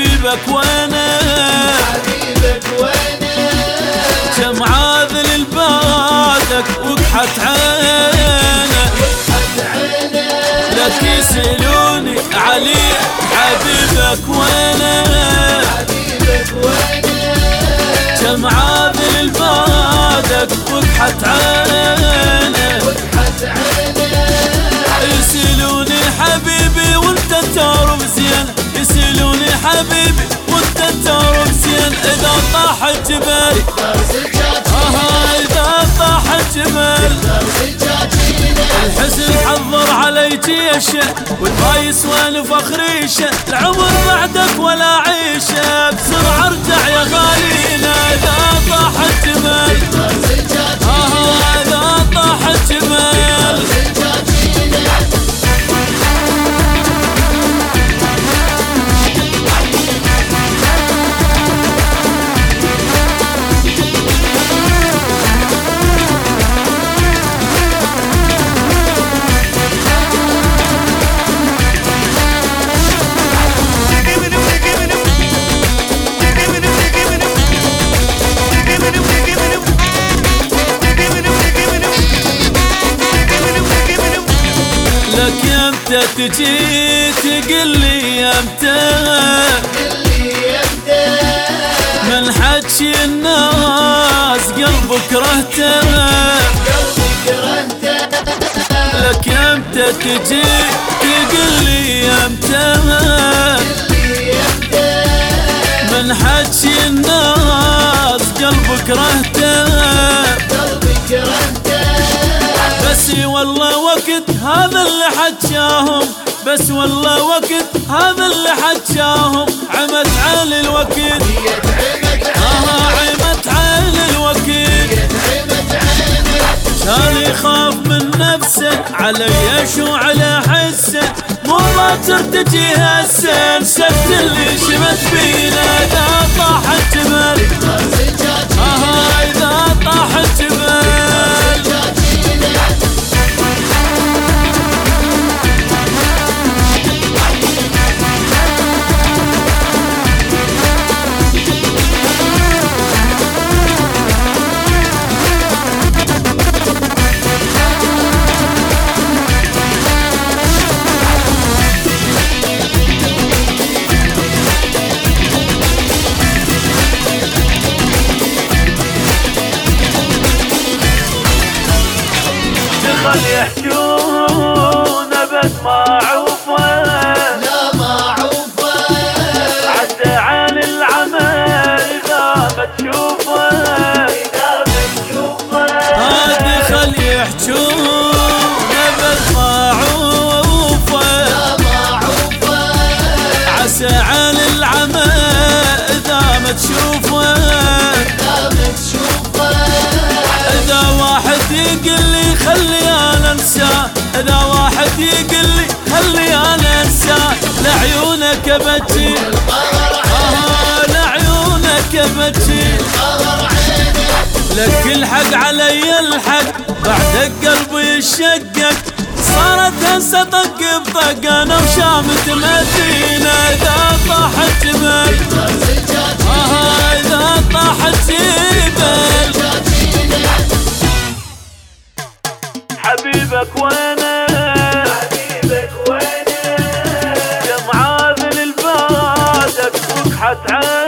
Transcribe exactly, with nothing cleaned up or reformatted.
حبيبك وينه حبيبك وينه كم عاذل لبادك وقحت عينه لك يسألوني علي حبيبك وينه حبيبك وينه كم عاذل لبادك وقحت عينه يسألوني حبيبي وانت تعرف زين يسألوني حبيبي وانت تعرف زين اذا طاح الجبل اه اذا طاح الجبل الحزن حضر علي جيشه والما يسوى فخريشه العمر بعدك ولا عيشه بسرعه ارجع يا غالينا اذا طاح الجبل اه اذا طاح الجبل لك يمتى تجي تقلي يمتى من حكي الناس قلبك رهته لك يمتى تجي تقلي يمتى من حكي الناس قلبك رهته بس والله وقت هذا اللي حجاهم بس والله وقت هذا اللي حجاهم عمت عين الوقت اه عمت عين الوقت كان يخاف من نفسه علي شو على حسه مو باكر تجي هسه نسيت اللي شمت فينا اذا طاح الجبل اه اذا طاح الجبل خلي يحجون بس ما عوفه لا ما عوفه عدى عن العمى إذا ما تشوفه إذا بتشوفه هادي خلي يحجون بس ما عوفه لا ما عوفه عسى عن العمى إذا ما تشوفه إذا بتشوفه إذا واحد يقول لي خلي أنا أنساه إذا واحد يقول لي خلي أنا أنساه لعيونك بجي آه لعيونك بجي لك الحق علي الحق بعدك قلبي يشقق صارت هسه طق بطق أنا وشامت مدينة إذا طاح الجبل آه إذا طاح الجبل حبيبك وينه حبيبك وينه كم عاذل لبادك وقحت عينه